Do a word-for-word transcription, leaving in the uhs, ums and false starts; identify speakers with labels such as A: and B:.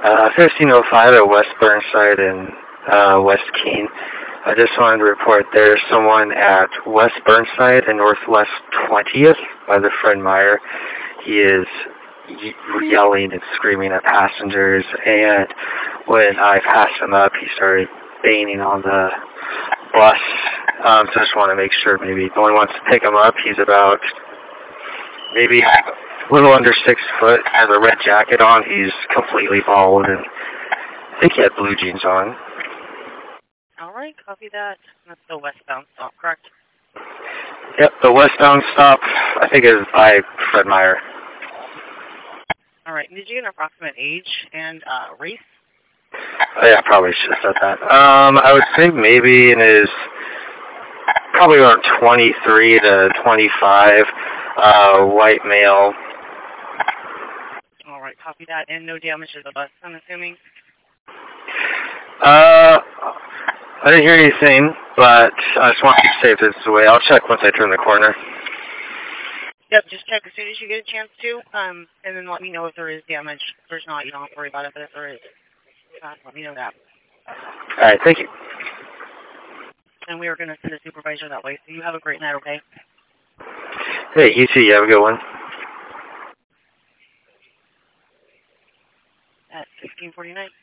A: Uh, fifteen oh five at West Burnside in uh, West Keene. I just wanted to report there's someone at West Burnside and Northwest twentieth by the Fred Meyer. He is yelling and screaming at passengers, and when I passed him up, he started banging on the bus. Um, so I just want to make sure maybe no one wants to pick him up. He's about maybe a little under six foot, has a red jacket on. He's completely bald, and I think he had blue jeans on.
B: All right, copy that. That's the westbound stop, correct?
A: Yep, the westbound stop, I think, is by Fred Meyer.
B: All right, did you get an approximate age and uh, race?
A: Oh, yeah, I probably should have said that. Um, I would think maybe in his, probably around twenty-three to twenty-five, uh, white male.
B: All right, copy that. And no damage to the bus, I'm assuming?
A: Uh, I didn't hear anything, but I just wanted to say if this is the way. I'll check once I turn the corner.
B: Yep, just check as soon as you get a chance to, um, and then let me know if there is damage. If there's not, you don't have to worry about it, but if there is, uh, let me know that.
A: All right, thank you.
B: And we are going to send a supervisor that way, so you have a great night, okay?
A: Hey, you too. You have a good one.
B: At sixteen forty-nine.